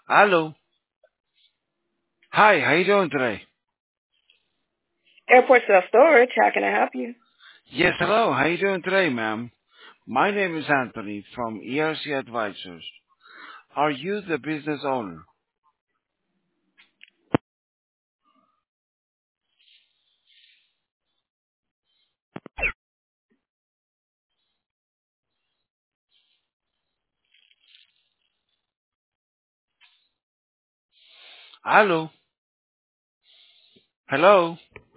Hello. Hi, how you doing today? Airport Self Storage, how can I help you? Yes, hello. How you doing today, ma'am? My name is Anthony from ERC Advisors. Are you the business owner? Hello. Hello.